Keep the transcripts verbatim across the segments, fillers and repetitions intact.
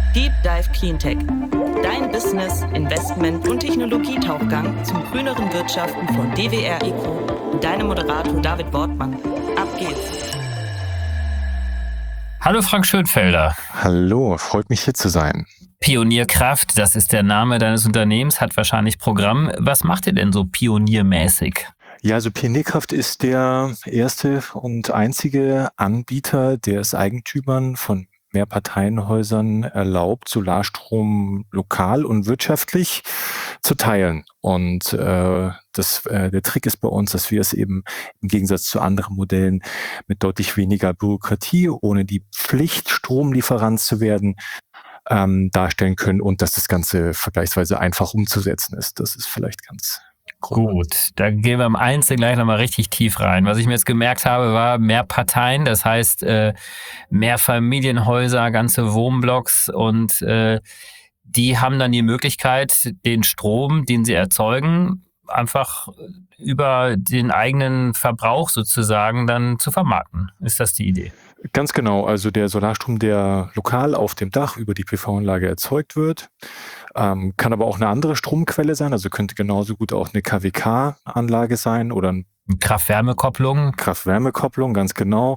Deep Dive Cleantech. Dein Business, Investment und Technologietauchgang zum grüneren Wirtschaften von D W R Eco und deinem Moderator David Wortmann. Ab geht's. Hallo Frank Schönfelder. Hallo, freut mich hier zu sein. Pionierkraft, das ist der Name deines Unternehmens, hat wahrscheinlich Programm. Was macht ihr denn so pioniermäßig? Ja, also Pionierkraft ist der erste und einzige Anbieter, der es Eigentümern von Mehrparteienhäusern erlaubt, Solarstrom lokal und wirtschaftlich zu teilen. Und äh, das, äh, der Trick ist bei uns, dass wir es eben im Gegensatz zu anderen Modellen mit deutlich weniger Bürokratie, ohne die Pflicht, Stromlieferant zu werden, ähm, darstellen können und dass das Ganze vergleichsweise einfach umzusetzen ist. Das ist vielleicht ganz gut. Da gehen wir im Einzelnen gleich nochmal richtig tief rein. Was ich mir jetzt gemerkt habe, war mehr Parteien, das heißt äh, mehr Familienhäuser, ganze Wohnblocks und äh, die haben dann die Möglichkeit, den Strom, den sie erzeugen, einfach über den eigenen Verbrauch sozusagen dann zu vermarkten. Ist das die Idee? Ganz genau. Also der Solarstrom, der lokal auf dem Dach über die P V-Anlage erzeugt wird, ähm, kann aber auch eine andere Stromquelle sein. Also könnte genauso gut auch eine K W K-Anlage sein oder ein Kraft-Wärme-Kopplung. Kraft-Wärme-Kopplung, ganz genau.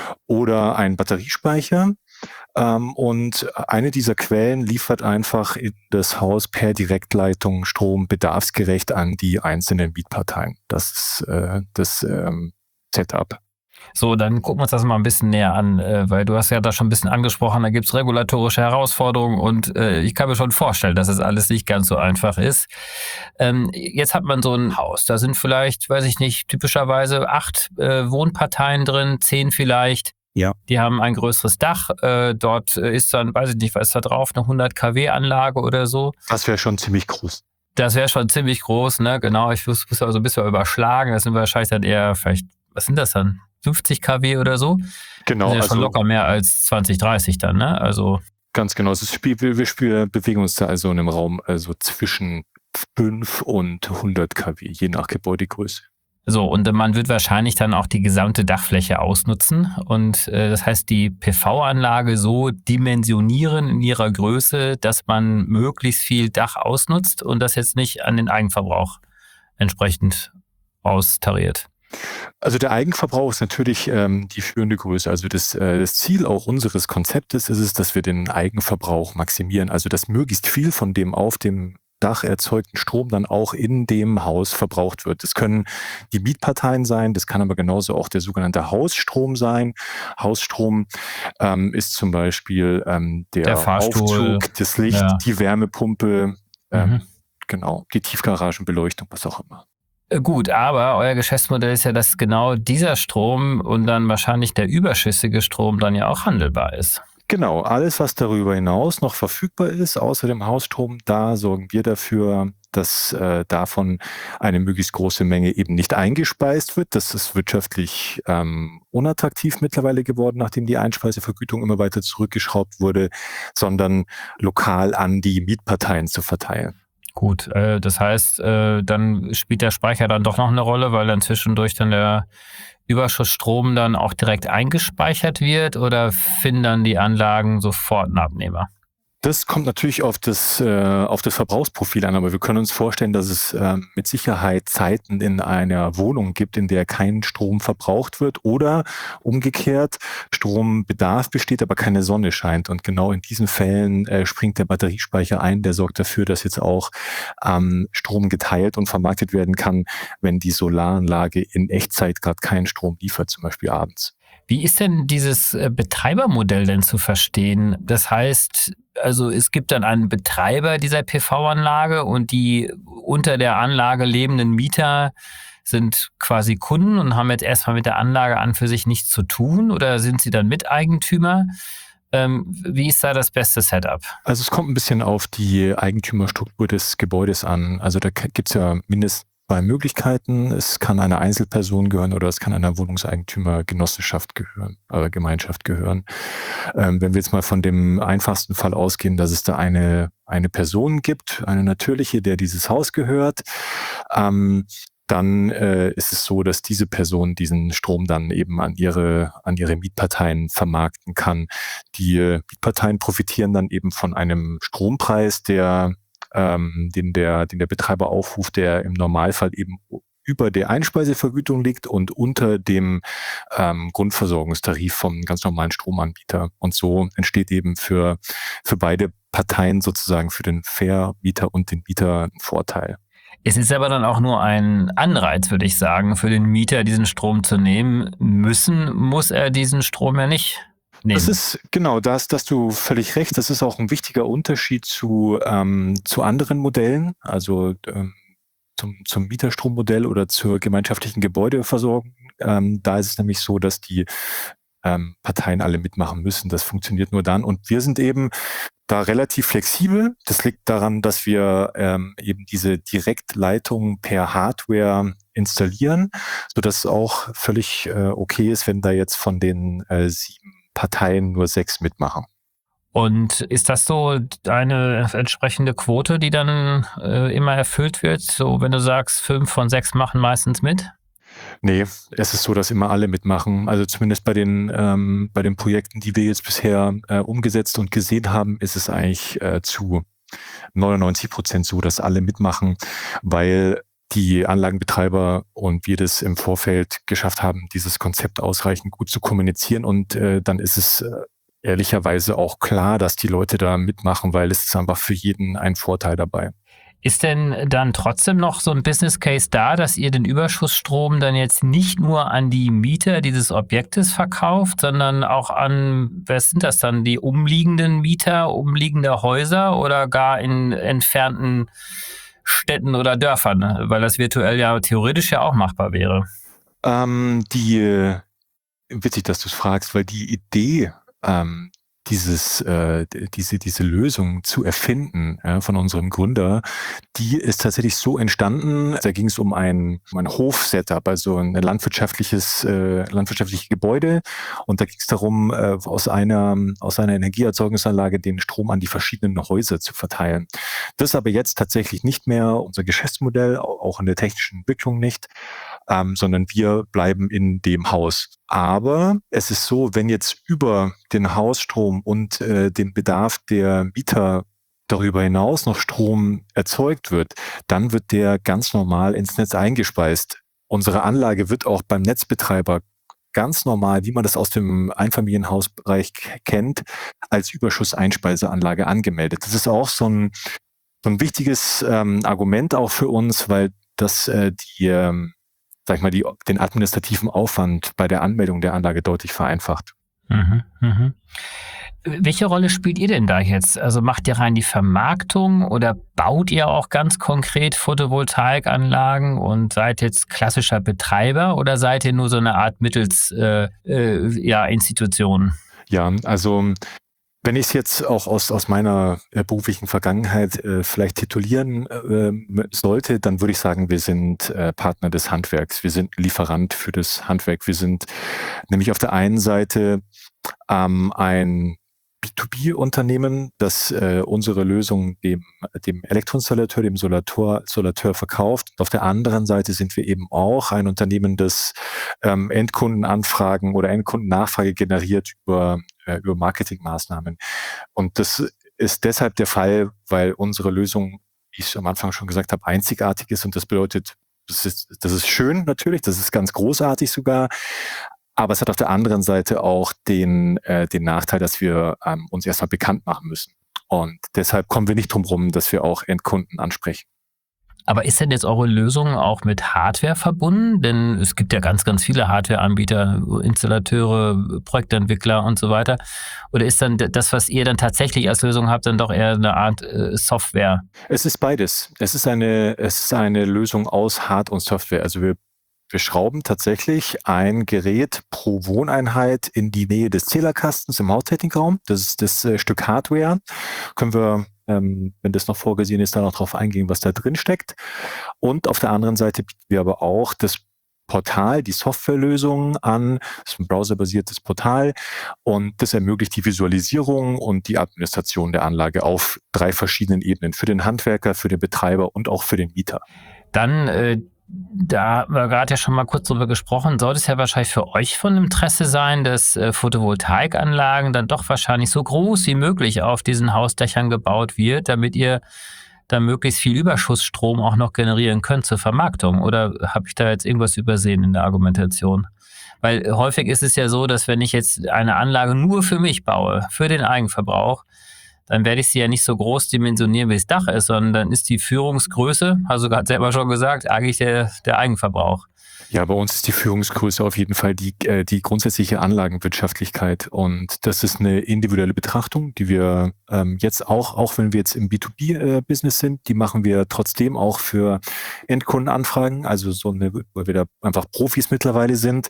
Oder ein Batteriespeicher. Ähm, und eine dieser Quellen liefert einfach in das Haus per Direktleitung Strom bedarfsgerecht an die einzelnen Mietparteien. Das ist äh, das ähm, Setup. So, dann gucken wir uns das mal ein bisschen näher an, äh, weil du hast ja da schon ein bisschen angesprochen, da gibt es regulatorische Herausforderungen und äh, ich kann mir schon vorstellen, dass es alles nicht ganz so einfach ist. Ähm, jetzt hat man so ein Haus, da sind vielleicht, weiß ich nicht, typischerweise acht äh, Wohnparteien drin, zehn vielleicht. Ja. Die haben ein größeres Dach, äh, dort ist dann, weiß ich nicht, was ist da drauf, eine hundert Kilowatt Anlage oder so. Das wäre schon ziemlich groß. Das wäre schon ziemlich groß, ne, genau, ich muss, muss aber so ein bisschen überschlagen, das sind wahrscheinlich dann eher vielleicht, was sind das dann? fünfzig Kilowatt oder so. Genau. Das ist ja schon also, locker mehr als zwanzig, dreißig dann, ne? Also. Ganz genau. Das Spiel, wir, wir bewegen uns da also in einem Raum also zwischen fünf und hundert Kilowatt, je nach Gebäudegröße. So, und man wird wahrscheinlich dann auch die gesamte Dachfläche ausnutzen und äh, das heißt, die P V-Anlage so dimensionieren in ihrer Größe, dass man möglichst viel Dach ausnutzt und das jetzt nicht an den Eigenverbrauch entsprechend austariert. Also der Eigenverbrauch ist natürlich ähm, die führende Größe. Also das, äh, das Ziel auch unseres Konzeptes ist es, dass wir den Eigenverbrauch maximieren. Also dass möglichst viel von dem auf dem Dach erzeugten Strom dann auch in dem Haus verbraucht wird. Das können die Mietparteien sein, das kann aber genauso auch der sogenannte Hausstrom sein. Hausstrom ähm, ist zum Beispiel ähm, der, der Fahrstuhl, Aufzug, das Licht, ja. Die Wärmepumpe, ähm, mhm. genau, die Tiefgaragenbeleuchtung, was auch immer. Gut, aber euer Geschäftsmodell ist ja, dass genau dieser Strom und dann wahrscheinlich der überschüssige Strom dann ja auch handelbar ist. Genau, alles, was darüber hinaus noch verfügbar ist, außer dem Hausstrom, da sorgen wir dafür, dass äh, davon eine möglichst große Menge eben nicht eingespeist wird. Das ist wirtschaftlich ähm, unattraktiv mittlerweile geworden, nachdem die Einspeisevergütung immer weiter zurückgeschraubt wurde, sondern lokal an die Mietparteien zu verteilen. Gut, äh, das heißt, äh, dann spielt der Speicher dann doch noch eine Rolle, weil dann zwischendurch dann der Überschussstrom dann auch direkt eingespeichert wird oder finden dann die Anlagen sofort einen Abnehmer? Das kommt natürlich auf das, äh, auf das Verbrauchsprofil an, aber wir können uns vorstellen, dass es äh, mit Sicherheit Zeiten in einer Wohnung gibt, in der kein Strom verbraucht wird oder umgekehrt Strombedarf besteht, aber keine Sonne scheint. Und genau in diesen Fällen äh, springt der Batteriespeicher ein, der sorgt dafür, dass jetzt auch ähm, Strom geteilt und vermarktet werden kann, wenn die Solaranlage in Echtzeit gerade keinen Strom liefert, zum Beispiel abends. Wie ist denn dieses Betreibermodell denn zu verstehen? Das heißt, also es gibt dann einen Betreiber dieser P V-Anlage und die unter der Anlage lebenden Mieter sind quasi Kunden und haben jetzt erstmal mit der Anlage an für sich nichts zu tun oder sind sie dann Miteigentümer? Ähm, wie ist da das beste Setup? Also es kommt ein bisschen auf die Eigentümerstruktur des Gebäudes an. Also da gibt es ja mindestens zwei Möglichkeiten. Es kann einer Einzelperson gehören oder es kann einer Wohnungseigentümergenossenschaft gehören, äh, Gemeinschaft gehören. Ähm, wenn wir jetzt mal von dem einfachsten Fall ausgehen, dass es da eine, eine Person gibt, eine natürliche, der dieses Haus gehört, ähm, dann äh, ist es so, dass diese Person diesen Strom dann eben an ihre, an ihre Mietparteien vermarkten kann. Die äh, Mietparteien profitieren dann eben von einem Strompreis, der, ähm, den der, den der Betreiber aufruft, der im Normalfall eben über der Einspeisevergütung liegt und unter dem ähm, Grundversorgungstarif vom ganz normalen Stromanbieter. Und so entsteht eben für, für beide Parteien sozusagen, für den Vermieter und den Mieter ein Vorteil. Es ist aber dann auch nur ein Anreiz, würde ich sagen, für den Mieter, diesen Strom zu nehmen. Müssen muss er diesen Strom ja nicht nehmen. Das ist, genau, da hast, da hast du völlig recht. Das ist auch ein wichtiger Unterschied zu, ähm, zu anderen Modellen, also ähm, zum, zum Mieterstrommodell oder zur gemeinschaftlichen Gebäudeversorgung. Ähm, da ist es nämlich so, dass die ähm, Parteien alle mitmachen müssen. Das funktioniert nur dann. Und wir sind eben da relativ flexibel. Das liegt daran, dass wir ähm, eben diese Direktleitung per Hardware installieren, sodass es auch völlig äh, okay ist, wenn da jetzt von den äh, sieben Parteien nur sechs mitmachen. Und ist das so eine entsprechende Quote, die dann äh, immer erfüllt wird? So, wenn du sagst, fünf von sechs machen meistens mit? Nee, es ist so, dass immer alle mitmachen. Also zumindest bei den, ähm, bei den Projekten, die wir jetzt bisher äh, umgesetzt und gesehen haben, ist es eigentlich äh, zu neunundneunzig Prozent so, dass alle mitmachen, weil die Anlagenbetreiber und wir das im Vorfeld geschafft haben, dieses Konzept ausreichend gut zu kommunizieren. Und äh, dann ist es äh, ehrlicherweise auch klar, dass die Leute da mitmachen, weil es ist einfach für jeden ein Vorteil dabei. Ist denn dann trotzdem noch so ein Business Case da, dass ihr den Überschussstrom dann jetzt nicht nur an die Mieter dieses Objektes verkauft, sondern auch an, wer sind das dann, die umliegenden Mieter, umliegende Häuser oder gar in entfernten Städten oder Dörfern, weil das virtuell ja theoretisch ja auch machbar wäre? Ähm, die, witzig, dass du es fragst, weil die Idee, ähm, dieses, äh, diese, diese Lösung zu erfinden ja, von unserem Gründer, die ist tatsächlich so entstanden. Da ging es um ein, um ein Hof-Setup, also ein landwirtschaftliches, äh, landwirtschaftliches Gebäude. Und da ging es darum, äh, aus einer, aus einer Energieerzeugungsanlage den Strom an die verschiedenen Häuser zu verteilen. Das ist aber jetzt tatsächlich nicht mehr unser Geschäftsmodell, auch in der technischen Entwicklung nicht. Ähm, sondern wir bleiben in dem Haus. Aber es ist so, wenn jetzt über den Hausstrom und äh, den Bedarf der Mieter darüber hinaus noch Strom erzeugt wird, dann wird der ganz normal ins Netz eingespeist. Unsere Anlage wird auch beim Netzbetreiber ganz normal, wie man das aus dem Einfamilienhausbereich k- kennt, als Überschusseinspeiseanlage angemeldet. Das ist auch so ein, so ein wichtiges ähm, Argument auch für uns, weil das äh, die ähm, sag ich mal, die, den administrativen Aufwand bei der Anmeldung der Anlage deutlich vereinfacht. Mhm, mhm. Welche Rolle spielt ihr denn da jetzt? Also macht ihr rein die Vermarktung oder baut ihr auch ganz konkret Photovoltaikanlagen und seid jetzt klassischer Betreiber oder seid ihr nur so eine Art Mittels äh, äh, ja, Institution? Ja, also wenn ich es jetzt auch aus, aus meiner äh, beruflichen Vergangenheit äh, vielleicht titulieren äh, sollte, dann würde ich sagen, wir sind äh, Partner des Handwerks. Wir sind Lieferant für das Handwerk. Wir sind nämlich auf der einen Seite ähm, ein B zwei B-Unternehmen, das äh, unsere Lösung dem, dem Elektroinstallateur, dem Solator, Solateur verkauft. Und auf der anderen Seite sind wir eben auch ein Unternehmen, das ähm, Endkundenanfragen oder Endkundennachfrage generiert über, äh, über Marketingmaßnahmen. Und das ist deshalb der Fall, weil unsere Lösung, wie ich am Anfang schon gesagt habe, einzigartig ist. Und das bedeutet, das ist, das ist schön natürlich, das ist ganz großartig sogar. Aber es hat auf der anderen Seite auch den, äh, den Nachteil, dass wir ähm, uns erstmal bekannt machen müssen. Und deshalb kommen wir nicht drum rum, dass wir auch Endkunden ansprechen. Aber ist denn jetzt eure Lösung auch mit Hardware verbunden? Denn es gibt ja ganz, ganz viele Hardware-Anbieter, Installateure, Projektentwickler und so weiter. Oder ist dann das, was ihr dann tatsächlich als Lösung habt, dann doch eher eine Art äh, Software? Es ist beides. Es ist eine, es ist eine Lösung aus Hard- und Software. Also wir Wir schrauben tatsächlich ein Gerät pro Wohneinheit in die Nähe des Zählerkastens im Haustechnikraum. Das ist das äh, Stück Hardware. Können wir, ähm, wenn das noch vorgesehen ist, da noch drauf eingehen, was da drin steckt. Und auf der anderen Seite bieten wir aber auch das Portal, die Softwarelösung an. Das ist ein browserbasiertes Portal und das ermöglicht die Visualisierung und die Administration der Anlage auf drei verschiedenen Ebenen. Für den Handwerker, für den Betreiber und auch für den Mieter. Dann äh, Da haben wir gerade ja schon mal kurz drüber gesprochen, sollte es ja wahrscheinlich für euch von Interesse sein, dass äh, Photovoltaikanlagen dann doch wahrscheinlich so groß wie möglich auf diesen Hausdächern gebaut wird, damit ihr da möglichst viel Überschussstrom auch noch generieren könnt zur Vermarktung. Oder habe ich da jetzt irgendwas übersehen in der Argumentation? Weil häufig ist es ja so, dass wenn ich jetzt eine Anlage nur für mich baue, für den Eigenverbrauch, dann werde ich sie ja nicht so groß dimensionieren, wie das Dach ist, sondern dann ist die Führungsgröße, hast du gerade selber schon gesagt, eigentlich der, der Eigenverbrauch. Ja, bei uns ist die Führungsgröße auf jeden Fall die, äh, die grundsätzliche Anlagenwirtschaftlichkeit. Und das ist eine individuelle Betrachtung, die wir ähm, jetzt auch, auch wenn wir jetzt im B zwei B-Business sind, die machen wir trotzdem auch für Endkundenanfragen, also so eine, weil wir da einfach Profis mittlerweile sind.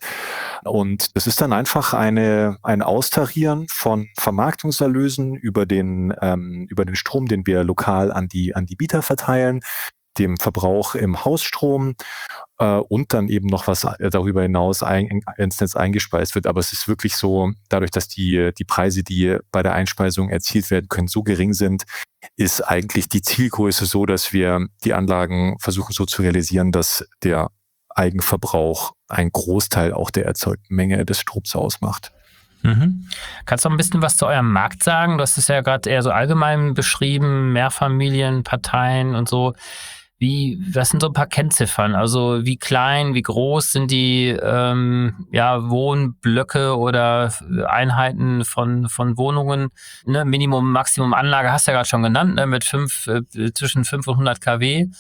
Und das ist dann einfach eine, ein Austarieren von Vermarktungserlösen über den, ähm, über den Strom, den wir lokal an die, an die Bieter verteilen, dem Verbrauch im Hausstrom äh, und dann eben noch was darüber hinaus ein, ins Netz eingespeist wird. Aber es ist wirklich so, dadurch, dass die, die Preise, die bei der Einspeisung erzielt werden können, so gering sind, ist eigentlich die Zielgröße so, dass wir die Anlagen versuchen so zu realisieren, dass der Eigenverbrauch einen Großteil auch der erzeugten Menge des Stroms ausmacht. Mhm. Kannst du noch ein bisschen was zu eurem Markt sagen? Du hast es ja gerade eher so allgemein beschrieben, Mehrfamilien, Parteien und so. Wie, was sind so ein paar Kennziffern? Also wie klein, wie groß sind die ähm, ja, Wohnblöcke oder Einheiten von, von Wohnungen? Ne? Minimum, Maximum Anlage hast du ja gerade schon genannt, ne? Mit fünf, äh, zwischen fünf und hundert Kilowatt.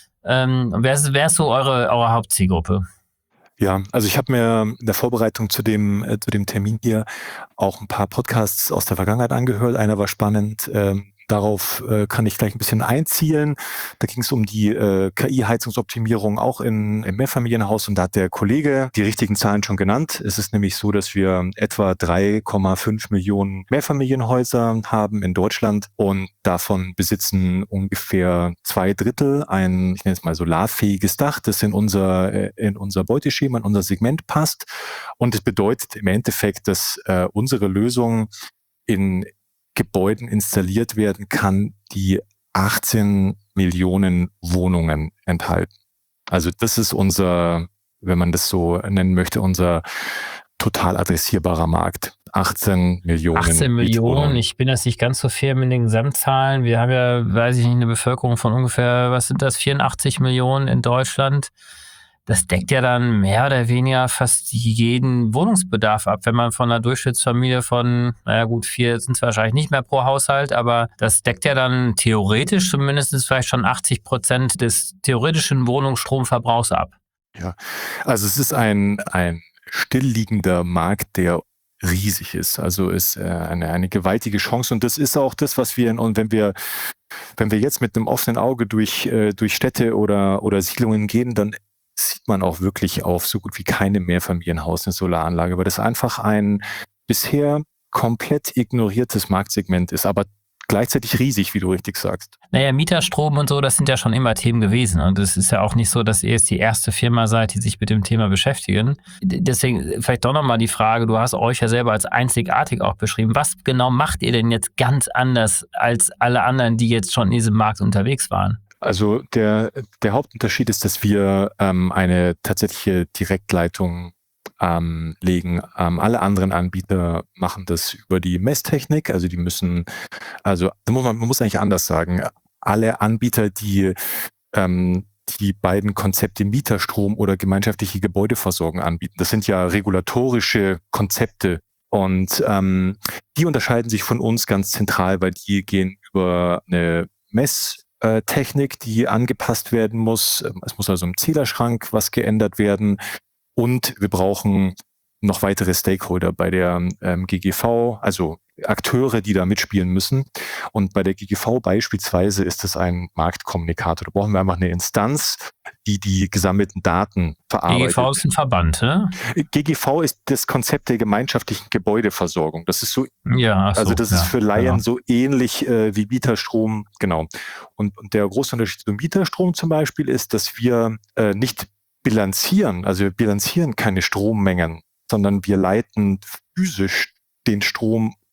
Ähm, wer, ist, wer ist so eure, eure Hauptzielgruppe? Ja, also ich habe mir in der Vorbereitung zu dem, äh, zu dem Termin hier auch ein paar Podcasts aus der Vergangenheit angehört. Einer war spannend. Ähm, darauf äh, kann ich gleich ein bisschen einzielen. Da ging es um die äh, K I-Heizungsoptimierung auch in, im Mehrfamilienhaus und da hat der Kollege die richtigen Zahlen schon genannt. Es ist nämlich so, dass wir etwa drei Komma fünf Millionen Mehrfamilienhäuser haben in Deutschland und davon besitzen ungefähr zwei Drittel ein, ich nenne es mal solarfähiges Dach, das in unser, äh, in unser Beuteschema, in unser Segment passt. Und es bedeutet im Endeffekt, dass äh, unsere Lösung in Gebäuden installiert werden kann, die achtzehn Millionen Wohnungen enthalten. Also das ist unser, wenn man das so nennen möchte, unser total adressierbarer Markt. achtzehn Millionen. achtzehn Millionen, ich bin jetzt nicht ganz so fair mit den Gesamtzahlen. Wir haben ja, weiß ich nicht, eine Bevölkerung von ungefähr, was sind das, vierundachtzig Millionen in Deutschland. Das deckt ja dann mehr oder weniger fast jeden Wohnungsbedarf ab. Wenn man von einer Durchschnittsfamilie von, naja gut, vier sind es wahrscheinlich nicht mehr pro Haushalt, aber das deckt ja dann theoretisch zumindest vielleicht schon achtzig Prozent des theoretischen Wohnungsstromverbrauchs ab. Ja, also es ist ein, ein stillliegender Markt, der riesig ist. Also ist äh, eine, eine gewaltige Chance und das ist auch das, was wir, und wenn wir wenn wir jetzt mit einem offenen Auge durch, äh, durch Städte oder, oder Siedlungen gehen, dann sieht man auch wirklich auf so gut wie keinem Mehrfamilienhaus eine Solaranlage, weil das einfach ein bisher komplett ignoriertes Marktsegment ist, aber gleichzeitig riesig, wie du richtig sagst. Naja, Mieterstrom und so, das sind ja schon immer Themen gewesen. Und es ist ja auch nicht so, dass ihr jetzt die erste Firma seid, die sich mit dem Thema beschäftigen. Deswegen vielleicht doch nochmal die Frage, du hast euch ja selber als einzigartig auch beschrieben. Was genau macht ihr denn jetzt ganz anders als alle anderen, die jetzt schon in diesem Markt unterwegs waren? Also der, der Hauptunterschied ist, dass wir ähm, eine tatsächliche Direktleitung ähm, legen. Ähm, alle anderen Anbieter machen das über die Messtechnik. Also die müssen, also muss man, man muss eigentlich anders sagen, alle Anbieter, die ähm, die beiden Konzepte Mieterstrom oder gemeinschaftliche Gebäudeversorgung anbieten, das sind ja regulatorische Konzepte. Und ähm, die unterscheiden sich von uns ganz zentral, weil die gehen über eine Mess Technik, die angepasst werden muss. Es muss also im Zählerschrank was geändert werden und wir brauchen noch weitere Stakeholder bei der ähm, G G V, also Akteure, die da mitspielen müssen. Und bei der G G V beispielsweise ist es ein Marktkommunikator. Da brauchen wir einfach eine Instanz, die die gesammelten Daten verarbeitet. G G V ist ein Verband, ne? G G V ist das Konzept der gemeinschaftlichen Gebäudeversorgung. Das ist so, ja, so also das ja, ist für Laien genau. so ähnlich äh, wie Mieterstrom, genau. Und, und der große Unterschied zum Mieterstrom zum Beispiel ist, dass wir äh, nicht bilanzieren, also wir bilanzieren keine Strommengen, sondern wir leiten physisch den Strom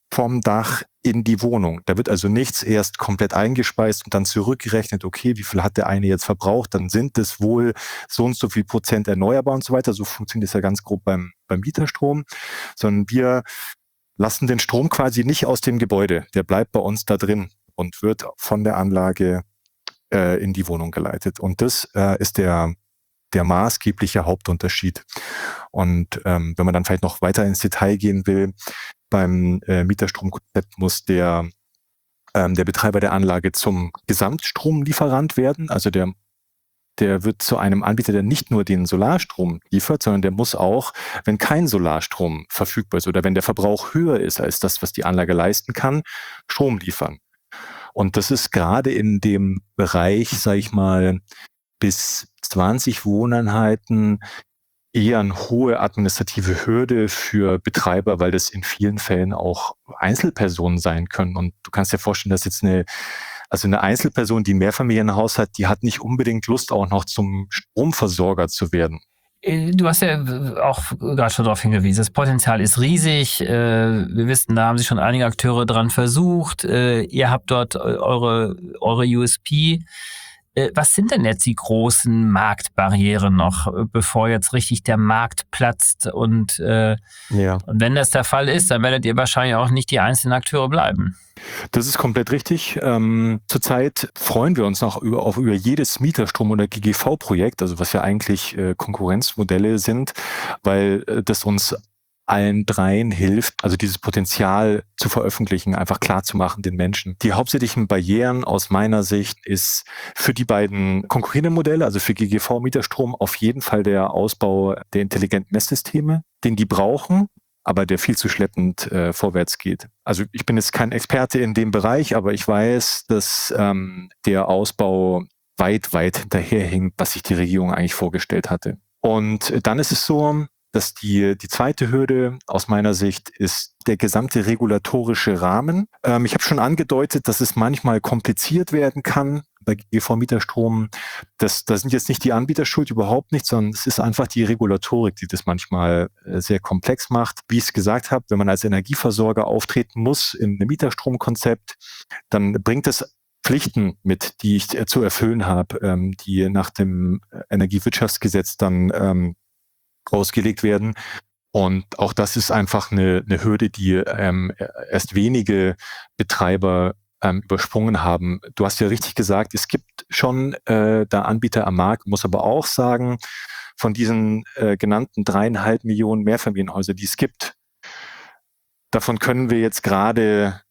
vom Dach in die Wohnung. Da wird also nichts erst komplett eingespeist und dann zurückgerechnet, okay, wie viel hat der eine jetzt verbraucht, dann sind es wohl so und so viel Prozent erneuerbar und so weiter. So funktioniert es ja ganz grob beim, beim Mieterstrom, sondern wir lassen den Strom quasi nicht aus dem Gebäude. Der bleibt bei uns da drin und wird von der Anlage äh, in die Wohnung geleitet. Und das äh, ist der der maßgebliche Hauptunterschied. Und ähm, wenn man dann vielleicht noch weiter ins Detail gehen will, beim äh, Mieterstromkonzept muss der, ähm, der Betreiber der Anlage zum Gesamtstromlieferant werden. Also der, der wird zu einem Anbieter, der nicht nur den Solarstrom liefert, sondern der muss auch, wenn kein Solarstrom verfügbar ist oder wenn der Verbrauch höher ist als das, was die Anlage leisten kann, Strom liefern. Und das ist gerade in dem Bereich, sage ich mal, bis zwanzig Wohneinheiten eher eine hohe administrative Hürde für Betreiber, weil das in vielen Fällen auch Einzelpersonen sein können. Und du kannst dir vorstellen, dass jetzt eine, also eine Einzelperson, die ein Mehrfamilienhaus hat, die hat nicht unbedingt Lust, auch noch zum Stromversorger zu werden. Du hast ja auch gerade schon darauf hingewiesen, das Potenzial ist riesig. Wir wissen, da haben sich schon einige Akteure dran versucht. Ihr habt dort eure, eure U S P. Was sind denn jetzt die großen Marktbarrieren noch, bevor jetzt richtig der Markt platzt? Und, äh, ja. und wenn das der Fall ist, dann werdet ihr wahrscheinlich auch nicht die einzelnen Akteure bleiben. Das ist komplett richtig. Ähm, zurzeit freuen wir uns noch über, auf über jedes Mieterstrom- oder G G V-Projekt, also was ja eigentlich äh, Konkurrenzmodelle sind, weil äh, das uns allen dreien hilft, also dieses Potenzial zu veröffentlichen, einfach klar zu machen den Menschen. Die hauptsächlichen Barrieren aus meiner Sicht ist für die beiden konkurrierenden Modelle, also für G G V-Mieterstrom, auf jeden Fall der Ausbau der intelligenten Messsysteme, den die brauchen, aber der viel zu schleppend äh, vorwärts geht. Also ich bin jetzt kein Experte in dem Bereich, aber ich weiß, dass ähm, der Ausbau weit, weit hinterherhinkt, was sich die Regierung eigentlich vorgestellt hatte. Und dann ist es so, dass die, die zweite Hürde aus meiner Sicht ist der gesamte regulatorische Rahmen. Ähm, ich habe schon angedeutet, dass es manchmal kompliziert werden kann bei G G V-Mieterstrom. Das, das sind jetzt nicht die Anbieter schuld, überhaupt nicht, sondern es ist einfach die Regulatorik, die das manchmal äh, sehr komplex macht. Wie ich es gesagt habe, wenn man als Energieversorger auftreten muss in einem Mieterstromkonzept, dann bringt es Pflichten mit, die ich äh, zu erfüllen habe, ähm, die nach dem Energiewirtschaftsgesetz dann ähm, ausgelegt werden. Und auch das ist einfach eine, eine Hürde, die ähm, erst wenige Betreiber ähm, übersprungen haben. Du hast ja richtig gesagt, es gibt schon äh, da Anbieter am Markt, muss aber auch sagen, von diesen äh, genannten dreieinhalb Millionen Mehrfamilienhäuser, die es gibt, davon können wir jetzt gerade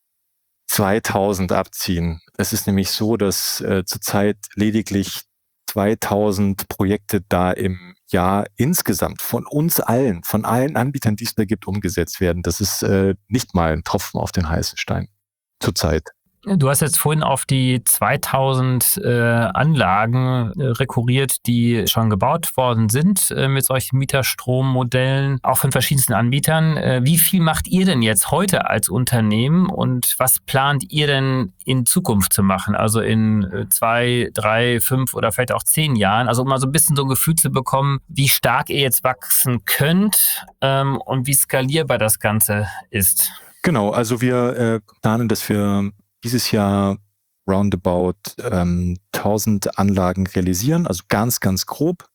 zweitausend abziehen. Es ist nämlich so, dass äh, zurzeit lediglich zweitausend Projekte da im Jahr insgesamt von uns allen, von allen Anbietern, die es da gibt, umgesetzt werden. Das ist äh, nicht mal ein Tropfen auf den heißen Stein zurzeit. Du hast jetzt vorhin auf die zweitausend äh, Anlagen äh, rekurriert, die schon gebaut worden sind äh, mit solchen Mieterstrommodellen, auch von verschiedensten Anbietern. Äh, wie viel macht ihr denn jetzt heute als Unternehmen und was plant ihr denn in Zukunft zu machen? Also in äh, zwei, drei, fünf oder vielleicht auch zehn Jahren? Also um mal so ein bisschen so ein Gefühl zu bekommen, wie stark ihr jetzt wachsen könnt ähm, und wie skalierbar das Ganze ist. Genau, also wir äh, planen, dass wir dieses Jahr roundabout ähm, tausend Anlagen realisieren, also ganz, ganz grob.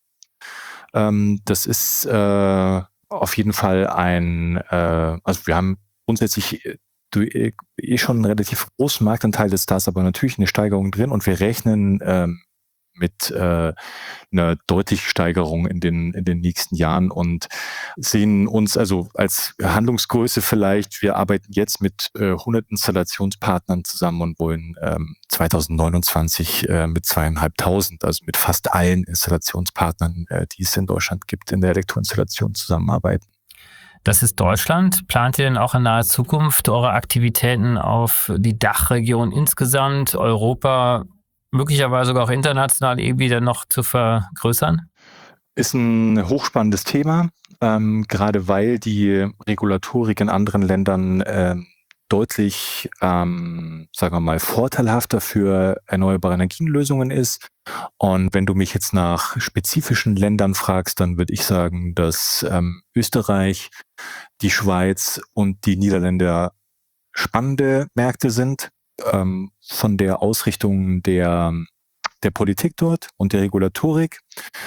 Ähm, das ist äh, auf jeden Fall ein, äh, also wir haben grundsätzlich äh, eh schon einen relativ großen Marktanteil des Stars, aber natürlich eine Steigerung drin und wir rechnen ähm, mit äh, einer deutlichen Steigerung in den in den nächsten Jahren und sehen uns also als Handlungsgröße vielleicht, wir arbeiten jetzt mit äh, hundert Installationspartnern zusammen und wollen ähm, zwanzig neunundzwanzig äh, mit zweieinhalbtausend, also mit fast allen Installationspartnern, äh, die es in Deutschland gibt, in der Elektroinstallation zusammenarbeiten. Das ist Deutschland. Plant ihr denn auch in naher Zukunft eure Aktivitäten auf die Dachregion insgesamt, Europa, möglicherweise sogar auch international irgendwie dann noch zu vergrößern? Ist ein hochspannendes Thema, ähm, gerade weil die Regulatorik in anderen Ländern äh, deutlich, ähm, sagen wir mal, vorteilhafter für erneuerbare Energienlösungen ist. Und wenn du mich jetzt nach spezifischen Ländern fragst, dann würde ich sagen, dass ähm, Österreich, die Schweiz und die Niederländer spannende Märkte sind, ähm, von der Ausrichtung der, der Politik dort und der Regulatorik.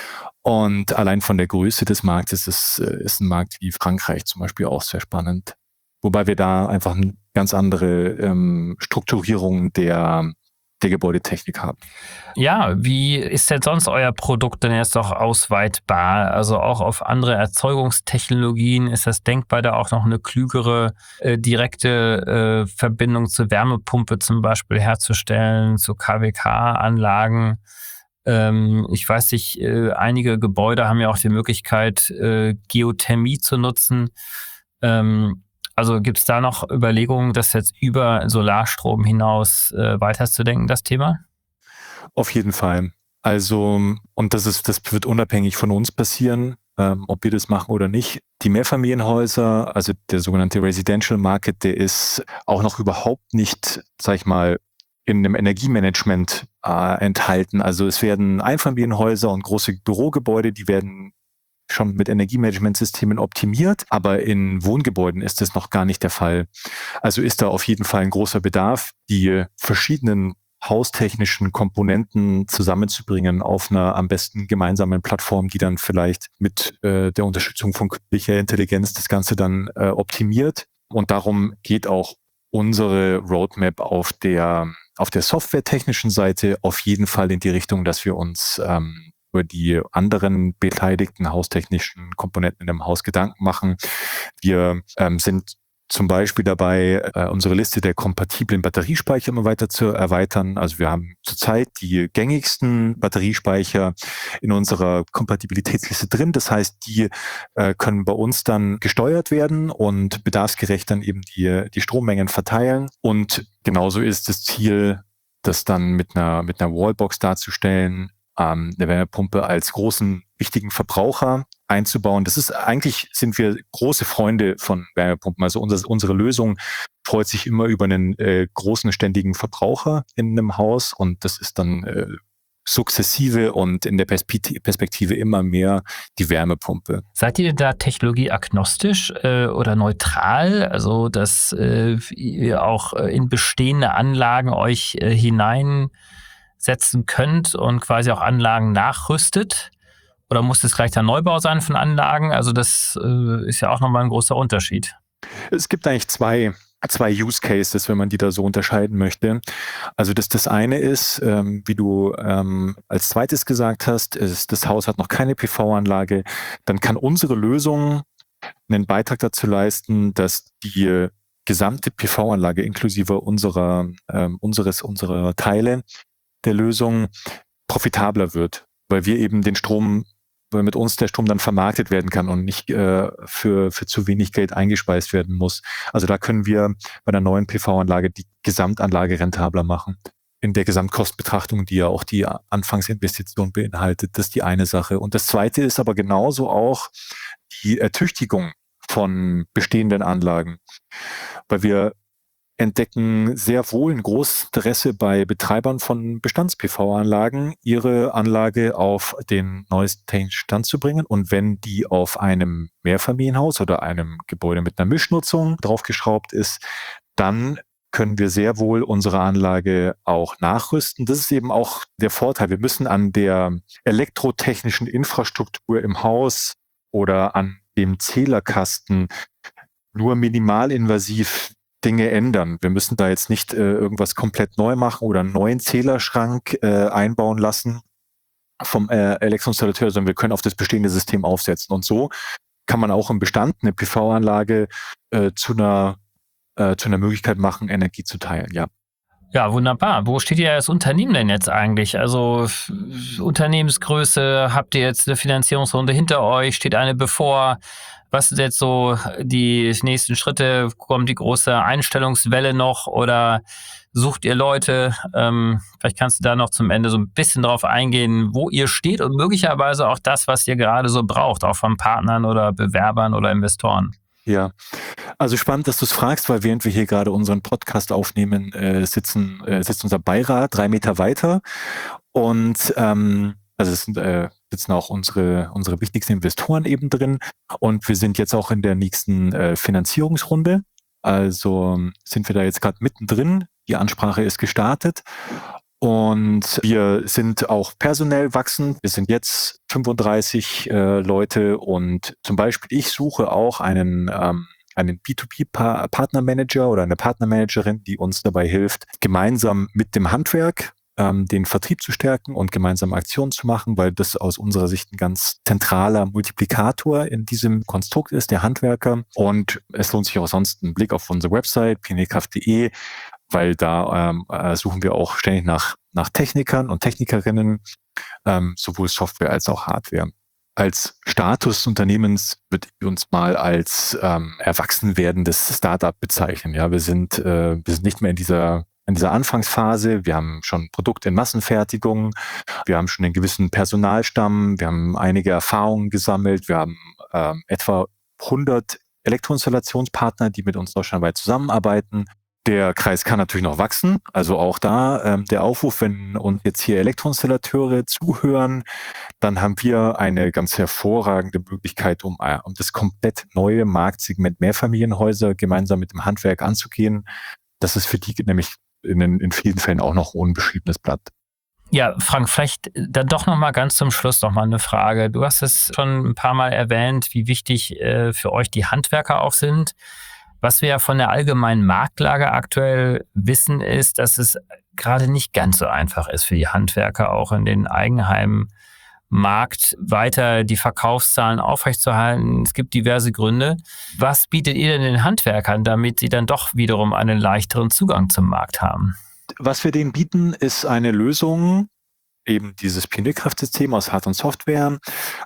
Und allein von der Größe des Marktes ist, ist ein Markt wie Frankreich zum Beispiel auch sehr spannend. Wobei wir da einfach eine ganz andere ähm, Strukturierung der, der Gebäudetechnik haben. Ja, wie ist denn sonst euer Produkt denn jetzt auch ausweitbar? Also auch auf andere Erzeugungstechnologien? Ist das denkbar, da auch noch eine klügere, äh, direkte äh, Verbindung zur Wärmepumpe zum Beispiel herzustellen, zu K W K-Anlagen? Ähm, ich weiß nicht, äh, einige Gebäude haben ja auch die Möglichkeit, äh, Geothermie zu nutzen. Ähm, also gibt es da noch Überlegungen, das jetzt über Solarstrom hinaus äh, weiterzudenken, das Thema? Auf jeden Fall. Also, und das ist, das wird unabhängig von uns passieren, ähm, ob wir das machen oder nicht. Die Mehrfamilienhäuser, also der sogenannte Residential Market, der ist auch noch überhaupt nicht, sag ich mal, in einem Energiemanagement äh, enthalten. Also es werden Einfamilienhäuser und große Bürogebäude, die werden schon mit Energiemanagementsystemen optimiert, aber in Wohngebäuden ist das noch gar nicht der Fall. Also ist da auf jeden Fall ein großer Bedarf, die verschiedenen haustechnischen Komponenten zusammenzubringen auf einer am besten gemeinsamen Plattform, die dann vielleicht mit äh, der Unterstützung von künstlicher Intelligenz das Ganze dann äh, optimiert. Und darum geht auch unsere Roadmap auf der auf der softwaretechnischen Seite auf jeden Fall in die Richtung, dass wir uns ähm, über die anderen beteiligten haustechnischen Komponenten in einem Haus Gedanken machen. Wir ähm, sind zum Beispiel dabei, äh, unsere Liste der kompatiblen Batteriespeicher immer weiter zu erweitern. Also wir haben zurzeit die gängigsten Batteriespeicher in unserer Kompatibilitätsliste drin. Das heißt, die äh, können bei uns dann gesteuert werden und bedarfsgerecht dann eben die, die Strommengen verteilen. Und genauso ist das Ziel, das dann mit einer, mit einer Wallbox darzustellen, ähm, eine Wärmepumpe als großen, wichtigen Verbraucher einzubauen. Das ist eigentlich, sind wir große Freunde von Wärmepumpen. Also unser, unsere Lösung freut sich immer über einen äh, großen, ständigen Verbraucher in einem Haus und das ist dann äh, sukzessive und in der Perspektive immer mehr die Wärmepumpe. Seid ihr da technologieagnostisch äh, oder neutral? Also, dass äh, ihr auch äh, in bestehende Anlagen euch äh, hineinsetzen könnt und quasi auch Anlagen nachrüstet? Oder muss das gleich der Neubau sein von Anlagen? Also das äh, ist ja auch nochmal ein großer Unterschied. Es gibt eigentlich zwei, zwei Use Cases, wenn man die da so unterscheiden möchte. Also das, das eine ist, ähm, wie du ähm, als zweites gesagt hast, ist, das Haus hat noch keine P V-Anlage. Dann kann unsere Lösung einen Beitrag dazu leisten, dass die gesamte P V-Anlage inklusive unserer, ähm, unseres, unserer Teile der Lösung profitabler wird, weil wir eben den Strom, weil mit uns der Strom dann vermarktet werden kann und nicht äh, für, für zu wenig Geld eingespeist werden muss. Also da können wir bei einer neuen P V-Anlage die Gesamtanlage rentabler machen. In der Gesamtkostenbetrachtung, die ja auch die Anfangsinvestition beinhaltet, das ist die eine Sache. Und das zweite ist aber genauso auch die Ertüchtigung von bestehenden Anlagen, weil wir entdecken sehr wohl ein großes Interesse bei Betreibern von Bestands-P V-Anlagen, ihre Anlage auf den neuesten technischen Stand zu bringen. Und wenn die auf einem Mehrfamilienhaus oder einem Gebäude mit einer Mischnutzung draufgeschraubt ist, dann können wir sehr wohl unsere Anlage auch nachrüsten. Das ist eben auch der Vorteil. Wir müssen an der elektrotechnischen Infrastruktur im Haus oder an dem Zählerkasten nur minimalinvasiv Dinge ändern. Wir müssen da jetzt nicht äh, irgendwas komplett neu machen oder einen neuen Zählerschrank äh, einbauen lassen vom äh, Elektroinstallateur, sondern wir können auf das bestehende System aufsetzen. Und so kann man auch im Bestand eine P V-Anlage äh, zu einer äh, zu einer Möglichkeit machen, Energie zu teilen. Ja. Ja, wunderbar. Wo steht ihr als Unternehmen denn jetzt eigentlich? Also f- Unternehmensgröße, habt ihr jetzt eine Finanzierungsrunde hinter euch? Steht eine bevor? Was sind jetzt so die nächsten Schritte? Kommt die große Einstellungswelle noch oder sucht ihr Leute? Ähm, vielleicht kannst du da noch zum Ende so ein bisschen drauf eingehen, wo ihr steht und möglicherweise auch das, was ihr gerade so braucht, auch von Partnern oder Bewerbern oder Investoren. Ja, also spannend, dass du es fragst, weil während wir hier gerade unseren Podcast aufnehmen, äh, sitzen, äh, sitzt unser Beirat drei Meter weiter und ähm, also es sind, äh, sitzen auch unsere unsere wichtigsten Investoren eben drin und wir sind jetzt auch in der nächsten äh, Finanzierungsrunde Also sind wir da jetzt gerade mittendrin. Die Ansprache ist gestartet. Und wir sind auch personell wachsend. Wir sind jetzt fünfunddreißig äh, Leute und zum Beispiel ich suche auch einen, ähm, einen B zwei B-Partnermanager oder eine Partnermanagerin, die uns dabei hilft, gemeinsam mit dem Handwerk ähm, den Vertrieb zu stärken und gemeinsam Aktionen zu machen, weil das aus unserer Sicht ein ganz zentraler Multiplikator in diesem Konstrukt ist, der Handwerker. Und es lohnt sich auch sonst ein Blick auf unsere Website, pinekraft punkt de, weil da ähm, äh, suchen wir auch ständig nach, nach Technikern und Technikerinnen, ähm, sowohl Software als auch Hardware. Als Status des Unternehmens würde ich uns mal als ähm, erwachsen werdendes Startup bezeichnen. Ja, wir sind, äh, wir sind nicht mehr in dieser, in dieser Anfangsphase. Wir haben schon Produkte in Massenfertigung. Wir haben schon einen gewissen Personalstamm. Wir haben einige Erfahrungen gesammelt. Wir haben ähm, etwa hundert Elektroinstallationspartner, die mit uns deutschlandweit zusammenarbeiten. Der Kreis kann natürlich noch wachsen. Also auch da ähm, der Aufruf, wenn uns jetzt hier Elektroinstallateure zuhören, dann haben wir eine ganz hervorragende Möglichkeit, um, äh, um das komplett neue Marktsegment Mehrfamilienhäuser gemeinsam mit dem Handwerk anzugehen. Das ist für die nämlich in, in vielen Fällen auch noch ein unbeschriebenes Blatt. Ja, Frank, vielleicht dann doch noch mal ganz zum Schluss noch mal eine Frage. Du hast es schon ein paar Mal erwähnt, wie wichtig äh, für euch die Handwerker auch sind. Was wir ja von der allgemeinen Marktlage aktuell wissen, ist, dass es gerade nicht ganz so einfach ist für die Handwerker, auch in den Eigenheimmarkt weiter die Verkaufszahlen aufrechtzuerhalten. Es gibt diverse Gründe. Was bietet ihr denn den Handwerkern, damit sie dann doch wiederum einen leichteren Zugang zum Markt haben? Was wir denen bieten, ist eine Lösung, eben dieses Pinekraft-System aus Hard- und Software,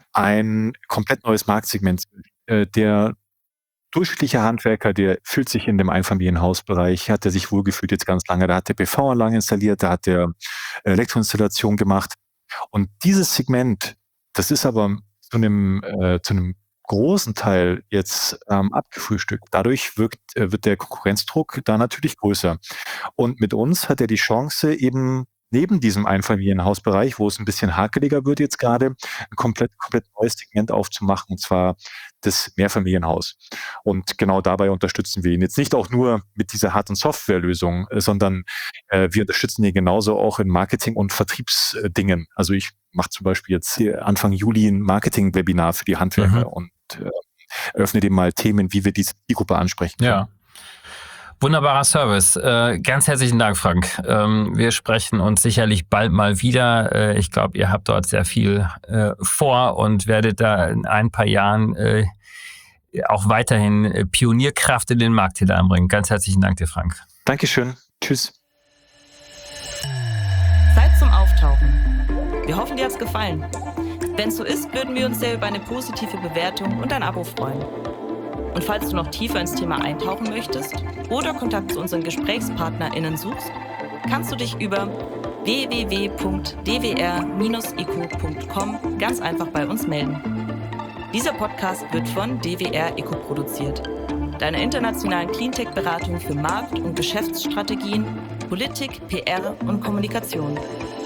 ein komplett neues Marktsegment, äh, der durchschnittliche Handwerker, der fühlt sich in dem Einfamilienhausbereich, hat er sich wohlgefühlt jetzt ganz lange, da hat der P V-Anlagen installiert, da hat der Elektroinstallation gemacht. Und dieses Segment, das ist aber zu einem, äh, zu einem großen Teil jetzt ähm, abgefrühstückt. Dadurch wirkt, äh, wird der Konkurrenzdruck da natürlich größer. Und mit uns hat er die Chance, eben neben diesem Einfamilienhausbereich, wo es ein bisschen hakeliger wird jetzt gerade, ein komplett, komplett neues Segment aufzumachen, und zwar das Mehrfamilienhaus. Und genau dabei unterstützen wir ihn jetzt nicht auch nur mit dieser Hard- und Softwarelösung, sondern äh, wir unterstützen ihn genauso auch in Marketing- und Vertriebsdingen. Also ich mache zum Beispiel jetzt Anfang Juli ein Marketing-Webinar für die Handwerker mhm. und äh, eröffne dem mal Themen, wie wir diese Zielgruppe ansprechen können. Ja. Wunderbarer Service. Äh, ganz herzlichen Dank, Frank. Ähm, wir sprechen uns sicherlich bald mal wieder. Äh, ich glaube, ihr habt dort sehr viel äh, vor und werdet da in ein paar Jahren äh, auch weiterhin äh, Pionierkraft in den Markt hineinbringen. Ganz herzlichen Dank dir, Frank. Dankeschön. Tschüss. Zeit zum Auftauchen. Wir hoffen, dir hat's gefallen. Wenn es so ist, würden wir uns sehr über eine positive Bewertung und ein Abo freuen. Und falls du noch tiefer ins Thema eintauchen möchtest oder Kontakt zu unseren GesprächspartnerInnen suchst, kannst du dich über w w w punkt d w r dash e c o punkt com ganz einfach bei uns melden. Dieser Podcast wird von D W R Eco produziert, deiner internationalen Cleantech-Beratung für Markt- und Geschäftsstrategien, Politik, P R und Kommunikation.